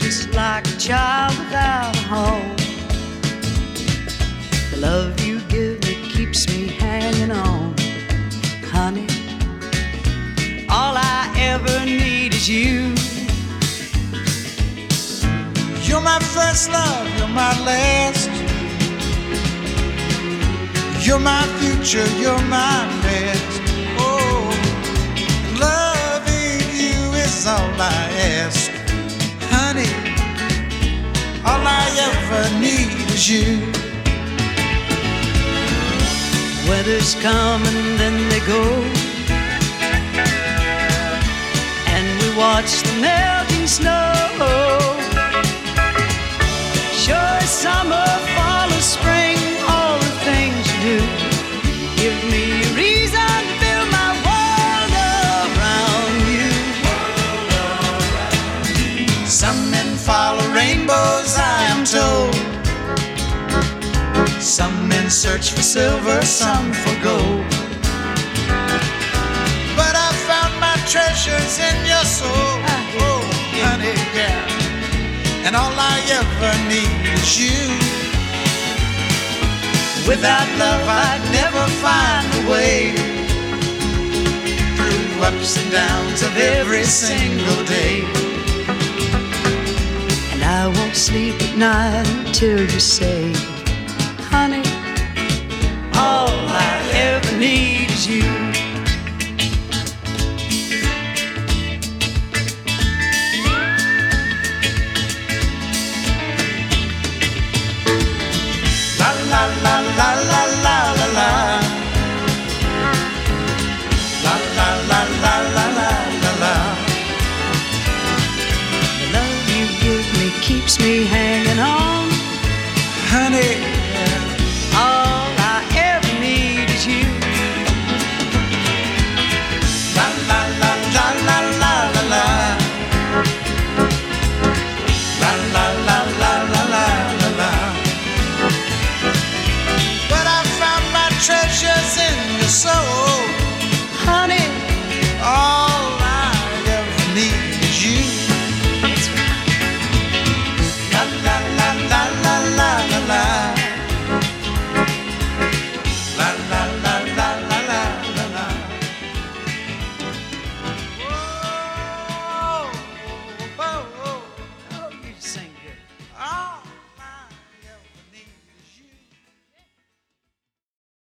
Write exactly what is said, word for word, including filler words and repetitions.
just like a child without a home. The love you give me keeps me hanging on. Honey, all I ever need is you. You're my first love, you're my last. You're my future, you're my best. Oh, loving you is all I ask. Honey, all I ever need is you. Weathers come and then they go, and we watch the melting snow. Sure, summer, fall, or spring, all the things you do give me a reason to build my world around you. Some men follow rainbows, I am told. Some men search for silver, some for gold. But I found my treasures in your soul. Oh, honey, yeah. And all I ever need is you. Without love I'd never find a way through ups and downs of every single day. And I won't sleep at night until you say, honey, all I ever need is you. La la la la la la la la. La la la la la la la la. The love you give me keeps me hanging